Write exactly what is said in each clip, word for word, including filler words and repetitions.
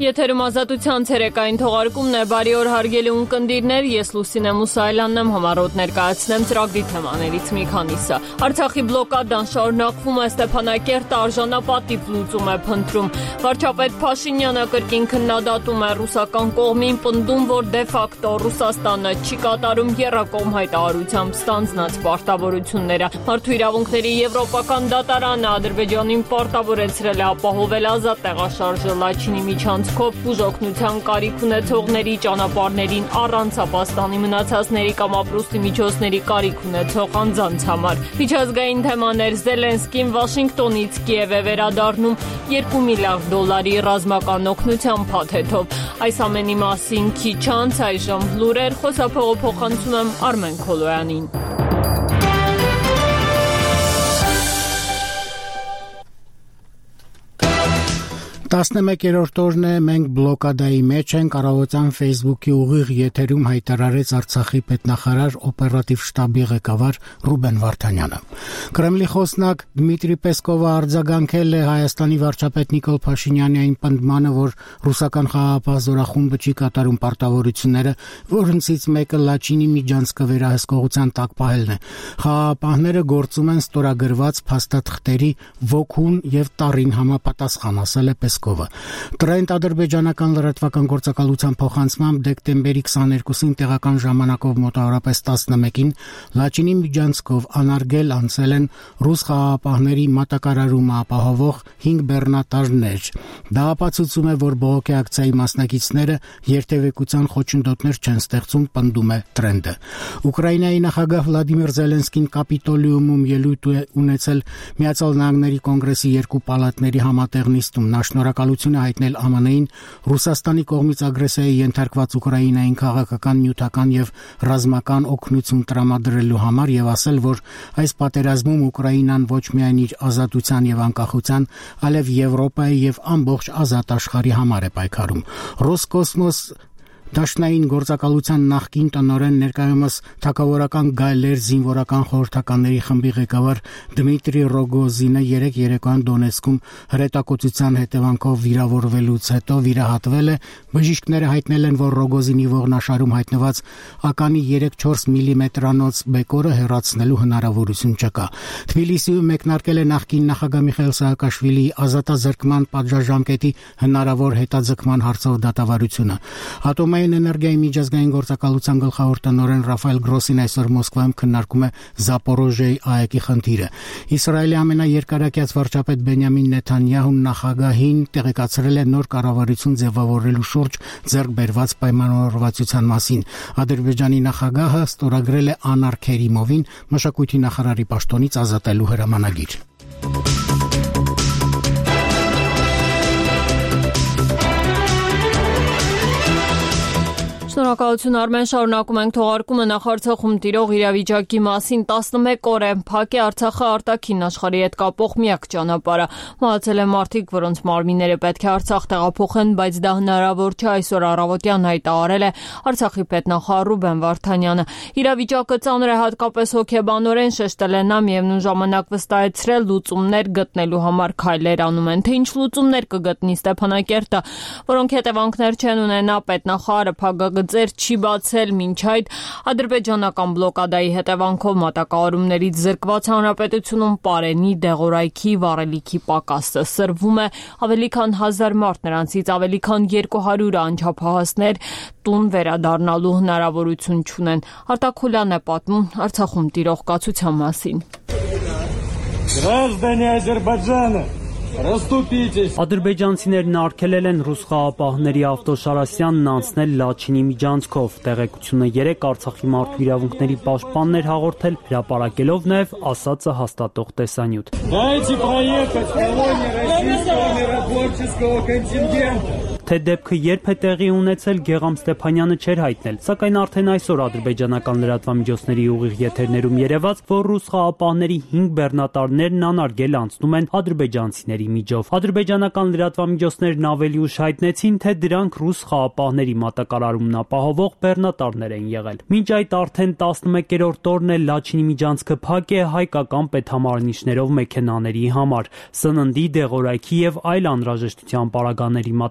Եթերում ազատության ցերեկային թողարկումն է, բարի օր հարգելի ունկնդիրներ, ես Լուսինե Մուսայելյանն եմ, համառոտ ներկայացնեմ ծրագրի թեմաներից մի քանիսը։ Արցախի բլոկադան շարունակվում է, Ստեփանակերտը արժանապատիվ լուծում է փնտրում։ Վարչապետ Փաշինյանը կրկին քննադատում է ռուսական կողմին, պնդում, որ դե ֆակտո Ռուսաստանը չի կատարում եռակողմ հայտարարությամբ ստանձնած պարտավորությունները։ Մարդու իրավունքների եվրոպական դատարանը Ադրբեջանին պարտավորեցրել է ապահովել ազատ տեղաշարժը Լաչինի միջանցքով բուժօգնության կարիք ունեցողների ճանապարհներին առանց ապաստանի մնացածների կամ ապրուստի միջոցների կարիք ունեցող անձանց համար։ Միջազգային թեմաներ Զելենսկին Վաշինգտոնից Կիև է վերադառնում երկու միլիարդ դոլարի ռազմական օգնության փաթեթով։ Այս ամենի մասին քիչ անց այժմ լուրեր, խոսափողը փոխանցում եմ Արմեն Քոլոյանին։ տասնմեկերորդ օրն է, մենք բլոկադայի մեջ ենք, առավոտյան Facebook-ի ուղիղ եթերում հայտարարեց Արցախի պետնախարար օպերատիվ շտաբի ղեկավար Ռուբեն Վարդանյանը։ Կրեմլի խոսնակ Դմիտրի Պեսկովը արձագանքել է Հայաստանի վարչապետ Նիկոլ Փաշինյանի այն պնդմանը, որ ռուսական խաղաղապահ զորախումբը չի կատարում պարտավորությունները, որոնցից մեկը Լաչինի միջանցքը վերահսկողության տակ պահելն է։ Խաղաղապահները գործում են ստորագրված փաստաթղթերի ոգուն եւ տառին համապատասխան, ասել է Պեսկովը։ Տրենդ ադրբեջանական լրատվական գործակալության փոխանցմամբ դեկտեմբերի քսաներկուսին տեղական ժամանակով մոտավորապես տասնմեկին Լաչինի միջանցքով անարգել անցել են ռուս խաղաղապահների մատակարարումը ապահովող հինգ բեռնատարներ։ Դա ապացուցում է, որ բողոքի ակցիայի մասնակիցները երթևեկության խոչընդոտներ չեն ստեղծում, պնդում է Տրենդը։ Ուկրաինայի նախագահ Վլադիմիր Զելենսկին Կապիտոլիումում ելույթ է ունեցել Միացյալ Նահանգների կոնգրեսի երկու պալատների համատեղ նիստում։ Նա շնորհակալություն է հայտնել ԱՄՆ -ին Ռուսաստանի կողմից ագրեսիայի ենթարկված Ուկրաինային քաղաքական, նյութական եւ ռազմական օգնություն տրամադրելու համար եւ ասել, որ այս պատերազմում Ուկրաինան ոչ միայն իր ազատության եւ անկախության, այլև Եվրոպայի եւ ամբողջ ազատ աշխարհի համար է պայքարում։ Ռոսկոսմոս Դաշնային գործակալության նախկին տնօրեն, ներկայումս թագավորական գայլեր զինվորական խորհրդականների խմբի ղեկավար Դմիտրի Ռոգոզինը երեք երեկոյան Դոնեցկում հրետակոծության հետևանքով վիրավորվելուց հետո վիրահատվել է։ Բժիշկները հայտնել են, որ Ռոգոզինի ողնաշարում հայտնված ականի երեք-չորս միլիմետրանոց բեկորը հեռացնելու հնարավորություն չկա։ Թբիլիսիում մեկնարկել է նախկին նախագահ Միխայիլ Սահակաշվիլիի ազատազրկման պատժամկետի հնարավոր հետաձգման հարցով դատավարությունը։ Ատոմային էներգիայի միջազգային գործակալության գլխավոր տնօրեն Ռաֆայել Գրոսին այսօր Մոսկվայում քննարկում է Զապորոժիայի ԱԵԿ-ի խնդիրը։ Իսրայելի ամենաերկարակյաց վարչապետ Բենյամին Նեթանյահուն նախագահին տեղեկացրել է նոր կառավարություն ձևավորելու շուրջ ձեռք բերված պայմանավորվածության մասին։ Ադրբեջանի նախագահը ստորագրել է Անար Քերիմովին մշակույթի նախարարի պաշտոնից ազատելու հրամանագիր։ Շնորհակալություն Արմեն, շարունակում ենք թողարկումը նախ Արցախում տիրող իրավիճակի մասին։ տասնմեկ օր է ՓԱԿ է Արցախը արտաքին աշխարհի հետ կապող միակ ճանապարհը։ Մահացել են մարդիկ, որոնց մարմինները պետք է Արցախ տեղափոխեն, բայց դա հնարավոր չէ, այսօր առավոտյան հայտարարել է Արցախի պետնախարար Ռուբեն Վարդանյանը։ Իրավիճակը ծանր է, հատկապես հոգեբանորեն, շեշտել է նա, միևնույն ժամանակ վստահեցրել լուծումներ գտնելու համար քայլեր անում են։ Թե ինչ լուծումներ կգտնի Ստեփանակերտը, որոնք հետևանքներ չեն ունենա, պետնախարարը ՓԱԿ ձեր չի բացել մինչ այդ ադրբեջանական բլոկադայի հետևանքով մատակարարումներից զրկված հանրապետությունում Պարենի, Դեղորայքի, Վառելիքի պակասը սրվում է, ավելի քան հազար մարդ, նրանցից ավելի քան երկու հարյուրը անչափահասներ տուն վերադառնալու հնարավորություն չունեն։ Արտակ Խուլյանն է պատմում Արցախում տիրող կացության մասին։ Граждане Азербайджана, Ռստուպիցես Ադրբեջանցիներն արգելել են ռուս խաղաղապահների ավտոշարասյանն անցնել Լաչինի միջանցքով։ Տեղեկությունը երեկ Արցախի մարդու իրավունքների պաշտպանն էր հաղորդել, հրապարակելով նաև ասածը հաստատող տեսանյութ։ Дайте проехать колонне российского миротворческого контингента։ Թե դեպքը երբ է տեղի ունեցել, Գեգամ Ստեփանյանը չէր հայտնել, սակայն արդեն այսօր ադրբեջանական լրատվամիջոցների ուղիղ եթերներում երևաց, որ ռուս խաղաղապահների հինգ բեռնատարներն անարգել անցնում են ադրբեջանցիների միջով։ Ադրբեջանական լրատվամիջոցներն ավելի ուշ հայտնեցին, թե դրանք ռուս խաղաղապահների մատակարարումն ապահովող բեռնատարներ են եղել։ Մինչ այդ արդեն տասնմեկերորդ օրն է Լաչինի միջանցքը ՓԱԿ է հայկական պետհամարնիչներով մեքենաների համար։ Սննդի, Դեղորայքի եւ այլ անհրաժեշտության պարագաների մատակարարում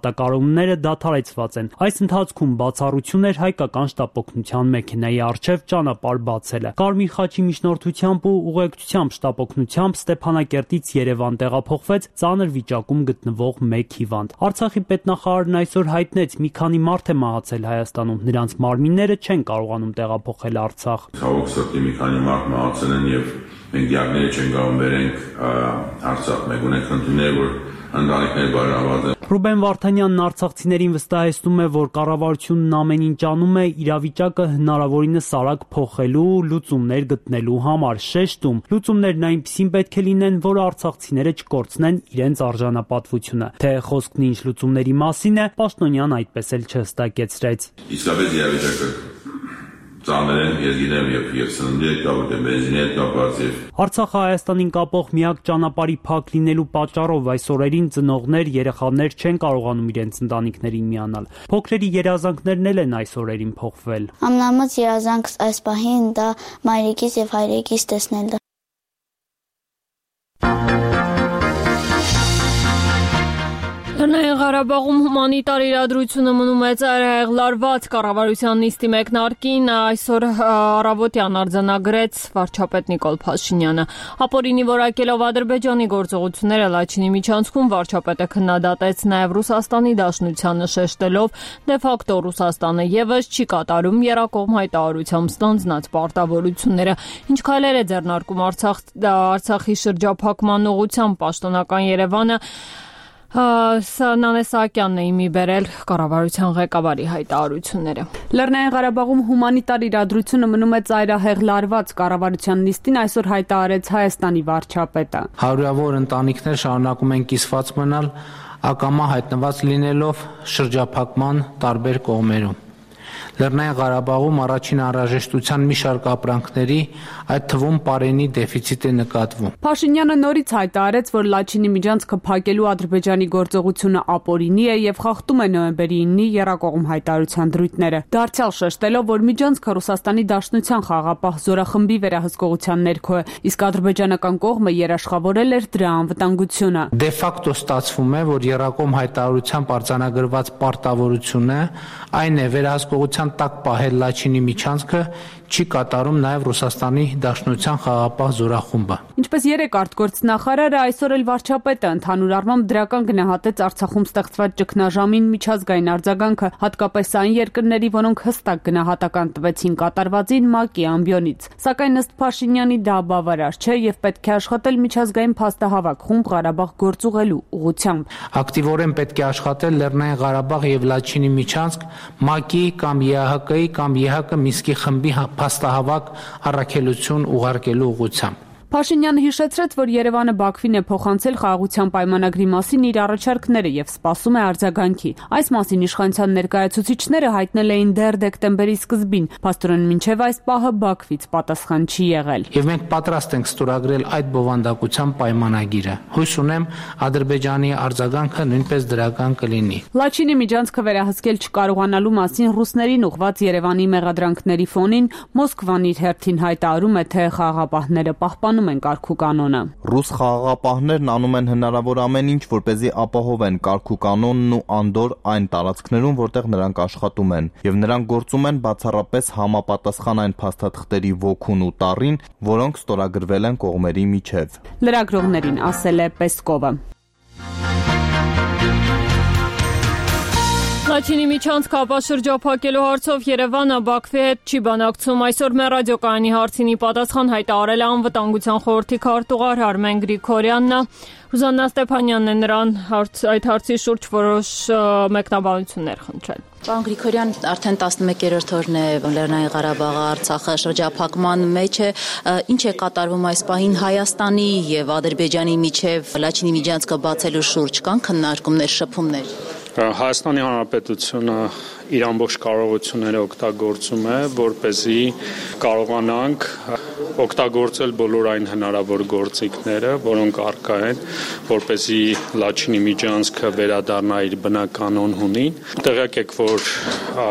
լուծումները դադարեցված են։ Այս ընթացքում բացառություններ հայկական շտապօգնության մեքենայի առջև ճանապարհ բացելը։ Կարմիր խաչի միջնորդությամբ ու ուղեկցությամբ շտապօգնությամբ Ստեփանակերտից Երևան տեղափոխվեց ծանր վիճակում գտնվող մեկ հիվանդ։ Արցախի պետնախարարն այսօր հայտնեց՝ մի քանի մարդ է մահացել Հայաստանում, նրանց մարմինները չեն կարողանում տեղափոխել Արցախ։ Ցավոք սրտի մի քանի մարդ մահացել են եւ մենք դիագնոզը չենք կարող բերենք Արցախ, մեկ ունենք խնդիրներ, որ ընտանիքներ բարավաճ են։ Ռուբեն Վարդանյանն արցախցիներին վստահեցնում է, որ կառավարությունն ամեն ինչ անում է իրավիճակը հնարավորինս արագ փոխելու, լուծումներ գտնելու համար, շեշտում, լուծումներն այնպիսին պետք է լինեն, որ արցախցիները չկորցնեն իրենց արժանապատվությունը։ Թե խոսքն ինչ լուծումների մասին է, Պաշտոնյան այդպես էլ չհստակեցրեց։ Իսկապես իրավիճակը ծանր են, ես գիտեմ, եւ եւ սննդի հետ կապված, եւ բենզինի հետ կապված եւ Արցախը Հայաստանին կապող միակ ճանապարհի փակ լինելու պատճառով այս օրերին ծնողներ, երեխաներ չեն կարողանում իրենց ընտանիքներին միանալ։ Փոքրերի երազանքներն էլ են այս օրերին փոխվել։ Ամենամեծ երազանքս այս պահին դա մայրիկիս եւ հայրիկիս տեսնելն է։ Լեռնային Ղարաբաղում հումանիտար իրադրությունը մնում է ծայրահեղ լարված կառավարության նիստի մեկնարկին այսօր առավոտյան արձանագրեց վարչապետ Նիկոլ Փաշինյանը։ Ապօրինի որակելով Ադրբեջանի գործողությունները Լաչինի միջանցքում վարչապետը քննադատեց նաև Ռուսաստանի Դաշնությանը, շեշտելով դե ֆակտո Ռուսաստանը եւս չի կատարում եռակողմ հայտարարությամբ ստանձնած պարտավորությունները։ Ինչ քայլեր է ձեռնարկում Արցախ Արցախի շրջափակման ուղղությամբ պաշտոնական Երևանը Նանե Սահակյանն է իմի բերել կառավարության ղեկավարի հայտարարությունները։ Լեռնային Ղարաբաղում հումանիտար իրադրությունը մնում է ծայրահեղ լարված կառավարության նիստին այսօր հայտարարեց Հայաստանի վարչապետը։ Հարյուրավոր ընտանիքներ շարունակում են կիսված մնալ ակամա հայտնված լինելով շրջափակման տարբեր կողմերում։ Լեռնային Ղարաբաղում առաջին անհրաժեշտության մի շարք ապրանքների, այդ թվում պարենի դեֆիցիտ է նկատվում։ Փաշինյանը նորից հայտարարեց, որ Լաչինի միջանցքը փակելու Ադրբեջանի գործողությունը ապօրինի է եւ խախտում է նոյեմբերի իննի եռակողմ հայտարարության դրույթները։ Դարձյալ շեշտելով, որ միջանցքը Ռուսաստանի Դաշնության խաղաղապահ զորախմբի վերահսկողության ներքո է, իսկ ադրբեջանական կողմը երաշխավորել էր դրա անվտանգությունը։ Դե ֆակտո ստացվում է, որ եռակողմ հայտարարությամբ արձանագրված պարտավորությունը այն է վերահսկողության տակ պահել Լաչինի միջանցքը չի կատարում նաև Ռուսաստանի Դաշնության խաղաղապահ զորախումբը։ Ինչպես երեք արտգործնախարարը այսօր էլ վարչապետը ընդհանուր առմամբ դրական գնահատեց Արցախում ստեղծված ճգնաժամին միջազգային արձագանքը, հատկապես այն երկրների, որոնք հստակ գնահատական տվեցին կատարվածին ՄԱԿ-ի ամբիոնից։ Սակայն ըստ Փաշինյանի դա բավարար չէ եւ պետք է աշխատել միջազգային փաստահավաք խումբ Ղարաբաղ գործուղելու ուղղությամբ։ Ակտիվորեն պետք է աշխատել Լեռնային Ղարաբաղ եւ Լաչինի միջանցք ՄԱԿ-ի կամ ԵԱՀԿ-ի կամ ԵՀԿ Մինսկի խմբի փաստահավաք առաքելություն ուղարկելու ուղղությամբ։ Փաշինյանը հիշեցրեց, որ Երևանը Բաքվին է փոխանցել խաղաղության պայմանագրի մասին իր առաջարկները եւ սպասում է արձագանքի։ Այս մասին իշխանության ներկայացուցիչները հայտնել էին դեռ դեկտեմբերի սկզբին, փաստորեն մինչեւ այս պահը Բաքվից պատասխան չի եղել։ Եվ մենք պատրաստ ենք ստորագրել այդ բովանդակության պայմանագիրը։ Հույս ունեմ Ադրբեջանի արձագանքը նույնպես դրական կլինի։ Լաչինի միջանցքը վերահսկել չկարողանալու մասին ռուսներին ուղված Երևանի մեղադրանքների ֆոնին Մոսկվան իր հերթին հայտարարում է, թե խաղաղապահները պահպանում են կարգուկանոնը։ Ռուս խաղաղապահներն անում են հնարավոր ամեն ինչ, որպեսզի ապահովեն կարգուկանոնն ու անդոր այն տարածքներում, որտեղ նրանք աշխատում են, եւ նրանք գործում են բացառապես համապատասխան այն փաստաթղթերի ոգուն ու տառին, որոնք ստորագրվել են կողմերի միջև։ Լրագրողներին ասել է Պեսկովը։ Լաչինի միջանցքը ապաշրջափակելու հարցով Երևանը Բաքվի հետ չի բանակցում։ Այսօր մեր ռադիոկայանի հարցինի պատասխան հայտարարել է անվտանգության խորհրդի քարտուղար Արմեն Գրիգորյանն։ Ռուզաննա Ստեփանյանն է նրան այդ հարցի շուրջ որոշ մեկնաբանություններ խնդրել։ Պարոն Գրիգորյան, արդեն տասնմեկերորդ օրն է Լեռնային Ղարաբաղը Արցախը շրջափակման մեջ է։ Ինչ է կատարվում այս պահին Հայաստանի եւ Ադրբեջանի միջև Լաչինի միջանցքը բացելու շուրջ կան քննարկումներ, շփումներ։ Հայաստանի Հանրապետությունը իր ամբողջ կարողությունները օգտագործում է, որպեսզի կարողանանք օգտագործել բոլոր այն հնարավոր գործիքները, որոնք առկա են, որպեսզի Լաչինի միջանցքը վերադառնա իր բնականոն հունին։ Տեղյակ եք, որ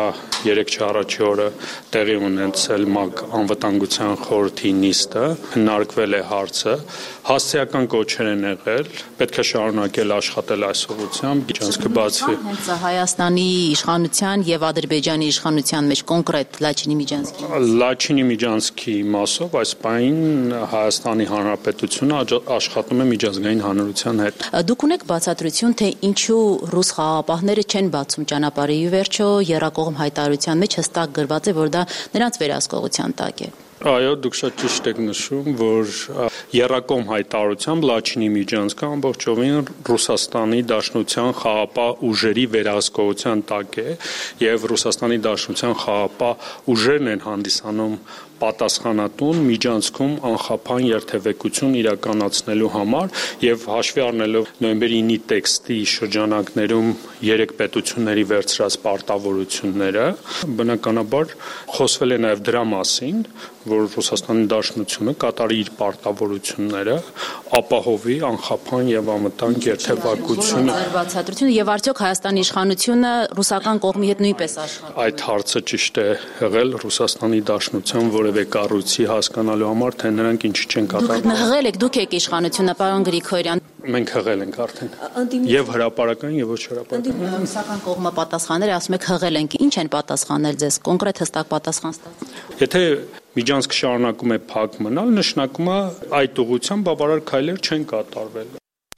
երեքշաբթի առաջի օրը տեղի ունեցել ՄԱԿ անվտանգության խորհրդի նիստը, քննարկվել է հարցը, հասցեական կոչեր են եղել, պետք է շարունակել աշխատել այս ուղղությամբ, միջանցքը բացվի։ Հենց Հայաստանի իշխանության եւ Ադրբեջանի իշխանության մեջ կոնկրետ Լաչինի միջանցքի Լաչինի միջանցքի մասով այս պահին Հայաստանի Հանրապետությունը աշխատում է միջազգային հանրության հետ։ Դուք ունեք բացատրություն, թե ինչու ռուս խաղաղապահները չեն բացում ճանապարհի ի վերջո երակողմ հայտարարության մեջ հստակ գրված է, որ դա նրանց վերահսկողության տակ է։ Այո, դուք շատ ճիշտ եք նշում, որ եռակողմ հայտարարությամբ Լաչինի միջանցքը ամբողջովին Ռուսաստանի Դաշնության խաղաղապահ ուժերի վերահսկողության տակ է եւ Ռուսաստանի Դաշնության խաղաղապահ ուժերն են հանդիսանում պատասխանատուն միջանցքում անխափան երթևեկություն իրականացնելու համար եւ հաշվի առնելով նոյեմբերի ինի տեքստի շրջանակներում երեք պետությունների վերցրած պարտավորությունները, բնականաբար խոսվել է նաեւ դրա մասին, որ Ռուսաստանի Դաշնությունը կատարի իր պարտավորությունները, ապահովի անխափան եւ անվտանգ երթևեկությունը։ Բացատրությունը եւ արդյոք Հայաստանի իշխանությունը ռուսական կողմի հետ նույնպես աշխատում։ Այդ հարցը ճիշտ է եղել Ռուսաստանի Դաշնության որևէ կառույցի հասկանալու համար, թե նրանք ինչի չեն կատարում։ Դուք հղել եք, դուք եք իշխանությունը, պարոն Գրիգորյան։ Մենք հղել ենք արդեն։ Եվ հրապարական, եւ ոչ հրապարական։ Ռուսական կողմը պատասխաներ, ասում եք հղել ենք։ Ինչ են պատասխանել ձեզ։ Կոնկրետ հստակ պատասխան ստացել։ Եթե միջանցքը շարունակում է փակ մնալ, նշանակում է այդ ուղղությամբ բավարար քայլեր չեն կատարվել։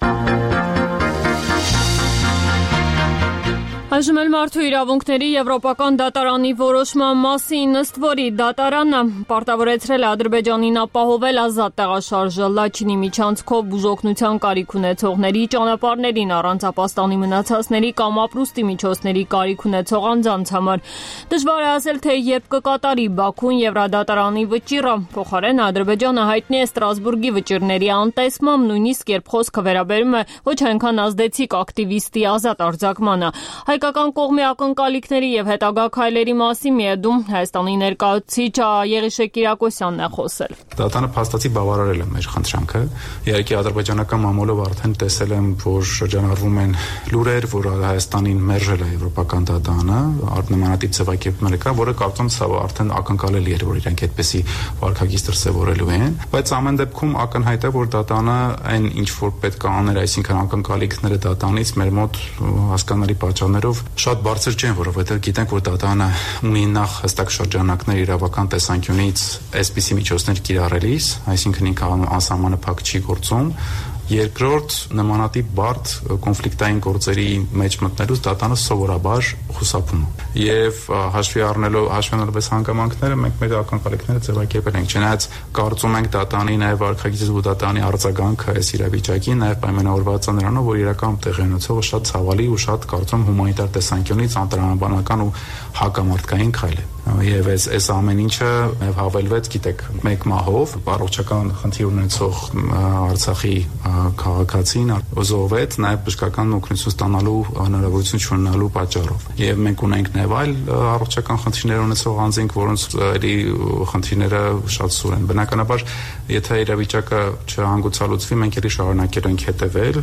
Այժմ էլ մարդու իրավունքների Եվրոպական դատարանի որոշման մասին, ըստ որի դատարանը պարտավորեցրել է Ադրբեջանին ապահովել ազատ տեղաշարժը Լաչինի միջանցքով բուժօգնության կարիք ունեցողների, ճանապարհներին առանց ապաստանի մնացածների կամ ապրուստի միջոցների կարիք ունեցող անձանց համար։ Դժվար է ասել, թե երբ կկատարի Բաքուն Եվրադատարանի վճիռը, փոխարեն Ադրբեջանը հայտնի է Ստրասբուրգի վճիռների անտեսմամբ, նույնիսկ երբ խոսքը վերաբերում է ոչ այնքան ազդեցիկ ակտիվիստի ազատ արձակմանը։ Հայկական կողմի ակնկալիքների եւ հետագա քայլերի մասին միեդում Հայաստանի ներկայացուցիչ Եղիշե Կիրակոսյանն է խոսել։ Դատարանը փաստացի բավարարել է մեր խնդրանքը։ Իհարկե ադրբեջանական մամուլով արդեն տեսել եմ, որ շրջանառվում են լուրեր, որ Հայաստանին մերժել է Եվրոպական դատարանը, նմանատիպ ձևակերպումներ կա, որը կարծում սա արդեն ակնկալելի էր, որ իրանք այդպեսի վարքագիծ դրսևորելու են, բայց ամեն դեպքում ակնհայտ է, որ դատարանը այն ինչ որ պետք է աներ, այսինքն ակնկալիքները դատարանից մեր մոտ հասկանալի պատճառներով շատ բարձր չեն, որովհետև գիտենք, որ դատարանը ունի նախ հստակ շրջանակներ իրավական տեսանկյունից այսպիսի միջոցներ կիրառելիս, այսինքն ինքը անսահմանափակ չի գործում։ Երկրորդ, նմանատիպ բարդ կոնֆլիկտային գործերի մեջ մտնելուց դատարանը սովորաբար խուսափում է։ Եվ հաշվի առնելով հաշվի առնելով այս հանգամանքները մենք մեր ակնկալիքները ձևակերպել ենք։ Չնայած կարծում ենք դատարանի նաև վարքագիծի ու դատարանի արձագանքը այս իրավիճակին նաև պայմանավորված է նրանով, որ իրական տեղի ունեցողը շատ ցավալի ու շատ կարծում հումանիտար տեսանկյունից անտրամաբանական ու հակամարտկային քայլ է։ Եվ այս այս ամեն ինչը նաև հավելվեց, գիտեք, մեկ մահով առողջական խնդիր ունեցող Արցախի քաղաքացին զոհվեց նաև բժշկական օգնություն ստանալու հնարավորություն չունենալու պատճառով։ Եվ մենք ունենք նաև այլ առողջական խնդիրներ ունեցող անձինք, որոնց էլի խնդիրները շատ սուր են։ Բնականաբար, եթե իրավիճակը չհանգուցալուծվի, մենք էլի շարունակել ենք հետևել,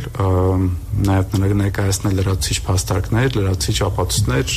նաև ներկայացնել լրացուցիչ փաստարկներ, լրացուցիչ ապացույցներ։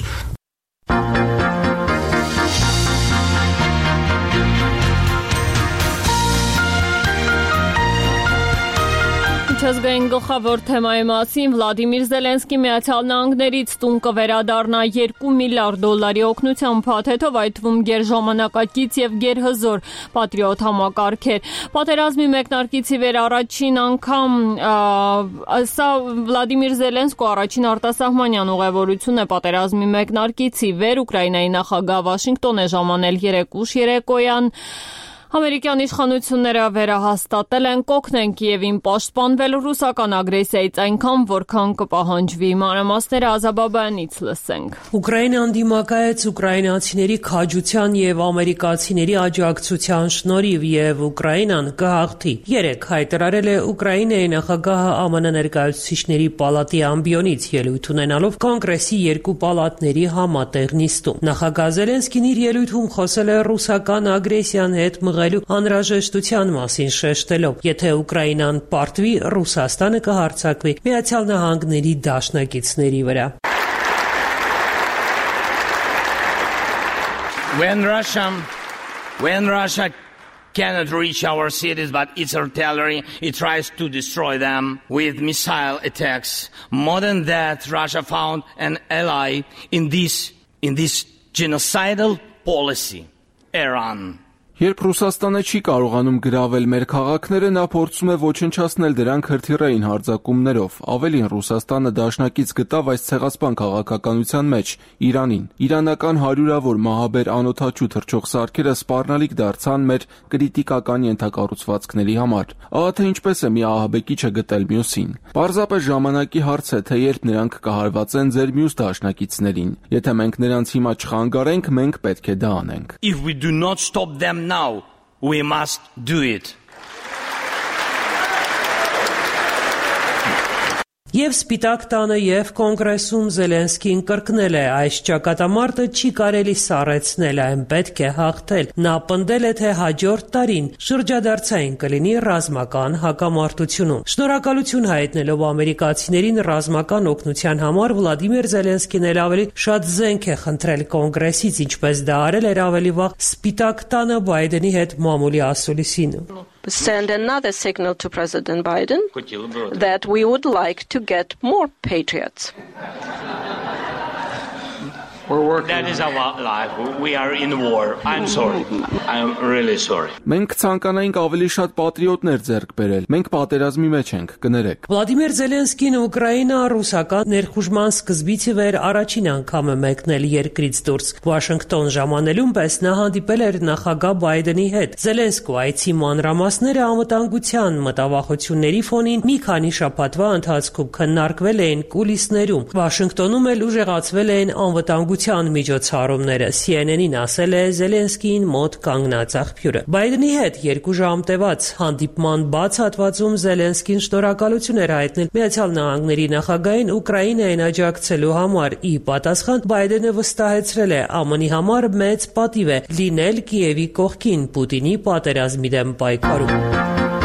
Միջազգային գլխավոր թեմայի մասին Վլադիմիր Զելենսկի Միացյալ Նահանգներից տուն կվերադառնա երկու միլիարդ դոլարի օգնության փաթեթով, այդ թվում գերժամանակակից եւ գերհզոր պատրիոտ համակարգեր։ Պատերազմի մեկնարկից ի վեր առաջին անգամ սա Վլադիմիր Զելենսկու առաջին արտասահմանյան ուղևորությունն է պատերազմի մեկնարկից ի վեր։ Ուկրաինայի նախագահ Վաշինգտոն է ժամանել երեկ ուշ երեկոյան։ Ամերիկյան իշխանությունները վերահաստատել են կօգնեն Կիևին պաշտպանվել ռուսական ագրեսիայից այնքան, որքան կպահանջվի։ Մանրամասները Ազաբաբյանից լսենք։ Ուկրաինան դիմակայեց ուկրաինացիների քաջության եւ ամերիկացիների աջակցության շնորհիվ եւ Ուկրաինան կհաղթի։ Երեք հայտարարել է Ուկրաինայի նախագահը ԱՄՆ ներկայացուցիչների պալատի ամբիոնից ելույթ ունենալով կոնգրեսի երկու պալատների համատեղ նիստում։ Նախագահ Զելենսկին իր ելույթում խոսել է ռուսական ագրեսիան հետ մղելու անհրաժեշտության մասին շեշտելով, եթե Ուկրաինան պարտվի, Ռուսաստանը կհարձակվի Միացյալ Նահանգների դաշնակիցների վրա։ When Russia, when Russia cannot reach our cities, but its artillery, it tries to destroy them with missile attacks. More than that, Russia found an ally in this, in this genocidal policy, Iran. Երբ Ռուսաստանը չի կարողանում գրավել մեր քաղաքները, նա փորձում է ոչնչացնել դրանք հրթիռային հարձակումներով։ Ավելին, Ռուսաստանը դաշնակից գտավ այս ցեղասպան քաղաքականության մեջ Իրանին։ Իրանական հարյուրավոր մահաբեր անօդաչու թռչող սարքերը սպառնալիք դարձան մեր կրիտիկական ենթակառուցվածքների համար։ Ահա թե ինչպես է մի ահաբեկիչը գտել մյուսին։ Պարզապես ժամանակի հարց է, թե երբ նրանք կհարվածեն ձեր մյուս դաշնակիցներին։ Եթե մենք նրանց հիմա չխանգարենք, մենք պետք է դա անենք։ If we do not stop them now, we must do it. Եվ Սպիտակ տանը եւ Կոնգրեսում Զելենսկին կրկնել է, այս ճակատամարտը չի կարելի սառեցնել, այն պետք է հաղթել։ Նա պնդել է, թե հաջորդ տարին շրջադարձային կլինի ռազմական հակամարտությունում։ Շնորհակալություն հայտնելով ամերիկացիներին ռազմական օգնության համար, Վլադիմիր Զելենսկին էլ ավելի շատ զենք է խնդրել Կոնգրեսից, ինչպես դա արել էր ավելի վաղ Սպիտակ տանը Բայդենի հետ մամուլի ասուլիսին։ Send another signal to President Biden that we would like to get more patriots. That is our life. We are in war. I'm sorry. I'm really sorry. Մենք ցանկանայինք ավելի շատ պատրիոտներ ձեռք բերել։ Մենք պատերազմի մեջ ենք, կներեք։ Վլադիմիր Զելենսկին Ուկրաինա ռուսական ներխուժման սկզբից ի վեր առաջին անգամ է մեկնել երկրից դուրս։ Վաշինգտոն ժամանելուն պես նա հանդիպել էր նախագահ Բայդենի հետ։ Զելենսկու այցի մանրամասները անվտանգության մտավախությունների ֆոնին մի քանի շաբաթվա ընթացքում քննարկվել էին կուլիսներում։ Վաշինգտոնում էլ ուժեղացվել էին անվտանգության միջոցառումները, C N N-ին ասել է Զելենսկիին մոտ կանգնած աղբյուրը։ Բայդենի հետ երկու ժամ տևած հանդիպման բաց հատվածում Զելենսկին շնորհակալություն էր հայտնել Միացյալ Նահանգների նախագահին Ուկրաինային աջակցելու համար։ Ի պատասխան Բայդենը վստահեցրել է Α M N-ի համար մեծ պատիվ է լինել Կիևի կողքին Պուտինի պատերազմի դեմ պայքարում։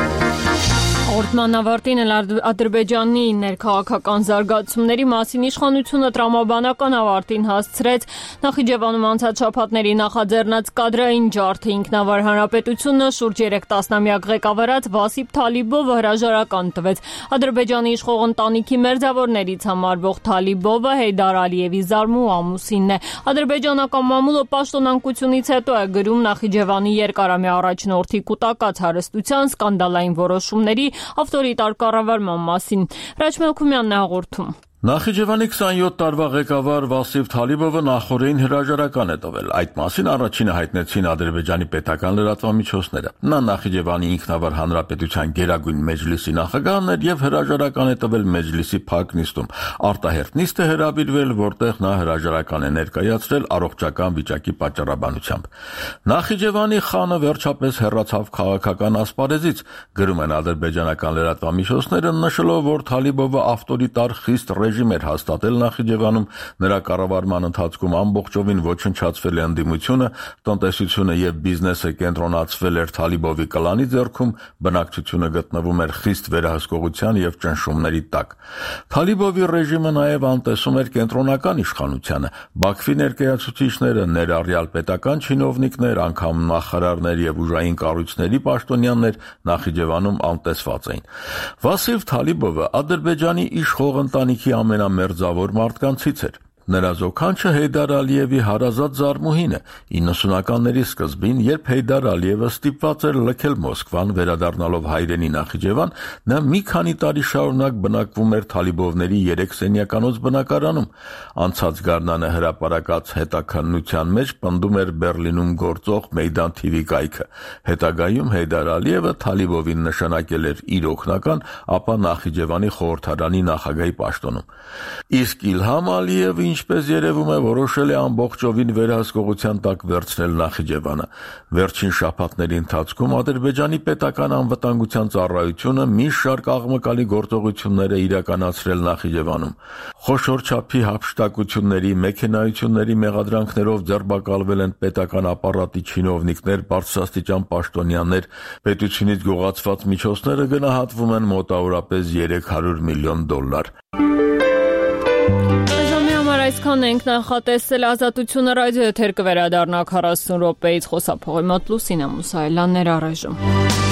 Օրդման ավարտին էլ Ադրբեջանի ներքաղաքական զարգացումների մասին իշխանությունը տրամաբանական ավարտին հասցրեց Նախիջևանում անցած շաբաթների նախաձեռնած կադրային ջարդը ինքնավար հանրապետությունը շուրջ երեք տասնամյակ ղեկավարած Վասիփ Թալիբովը հրաժարական տվեց։ Ադրբեջանի իշխող ընտանիքի մերձավորներից համարվող Թալիբովը Հեյդար Ալիևի զարմու ամուսինն է։ Ադրբեջանական մամուլը պաշտոնանկությունից հետո է գրում Նախիջևանի երկարամյա առաջնորդի կուտակած հարստության սկանդալային որոշումների ավտորիտար կառավարման մասին։ Ռաջ Մելքումյանն է հաղորդում։ Նախիջևանի քսանյոթ տարվա ղեկավար Վասիփ Թալիբովը նախորդին հրաժարական է տվել։ Այդ մասին առաջինը հայտնեցին Ադրբեջանի պետական լրատվամիջոցները։ Նա Նախիջևանի ինքնավար հանրապետության Գերագույն մեջլիսի նախագահն էր եւ հրաժարական է տվել մեջլիսի փակ նիստում։ Արտահերթ նիստ է հրավիրվել, որտեղ նա հրաժարական է ներկայացրել առողջական վիճակի պատճառաբանությամբ։ Նախիջևանի խանը վերջապես հեռացավ քաղաքական ասպարեզից, գրում են ադրբեջանական լրատվամիջոցները, նշելով, որ Թալիբովը ավտորիտար խիստ ռեժիմ էր հաստատել Նախիջևանում, նրա կառավարման ընթացքում ամբողջովին ոչնչացվել է ընդդիմությունը, տնտեսությունը եւ բիզնեսը կենտրոնացվել էր Թալիբովի կլանի ձեռքում, բնակչությունը գտնվում էր խիստ վերահսկողության եւ ճնշումների տակ։ Թալիբովի ռեժիմը նաեւ անտեսում էր կենտրոնական իշխանությանը, Բաքվի ներկայացուցիչները, ներառյալ պետական չինովնիկներ, անգամ նախարարներ եւ ուժային կառույցների պաշտոնյաներ Նախիջևանում անտեսված էին։ Վասիփ Թալիբովը Ադրբեջանի իշխող ընտանիքի ամենամերձավոր մարդկանցից էր։ Նրա զոքանչը Հեյդար Ալիևի հարազատ զարմուհին է։ իննսունականների սկզբին, երբ Հեյդար Ալիևը ստիպված էր լքել Մոսկվան, վերադառնալով հայրենի Նախիջևան, նա մի քանի տարի շարունակ բնակվում էր Թալիբովների երեք սենյականոց բնակարանում։ Անցած գարնանը հրապարակած հետաքննության մեջ պնդում էր Բերլինում գործող Մեյդան Թի Վի կայքը։ Հետագայում Հեյդար Ալիևը Թալիբովին նշանակել էր իր օգնական, ապա Նախիջևանի խորհրդարանի նախագահի պաշտոնում։ Իսկ Իլհամ Ալիևը, ինչպես երևում է, որոշել է ամբողջովին վերահսկողության տակ վերցնել Նախիջևանը։ Վերջին շաբաթների ընթացքում Ադրբեջանի պետական անվտանգության ծառայությունը մի շարք աղմկալի գործողություններ է իրականացրել Նախիջևանում։ Խոշոր չափի հափշտակությունների, մեքենայությունների մեղադրանքներով ձերբակալվել են պետական ապարատի չինովնիկներ, բարձրաստիճան պաշտոնյաներ, պետությունից գողացված միջոցները գնահատվում են մոտավորապես երեք հարյուր միլիոն դոլար։ համար այսքան ենք նախատեսել Ազատությունը ռադիո եթեր կվերադառնա քառասուն րոպեից խոսափողի մոտ Լուսինա Մուսայելյաններ առայժմ։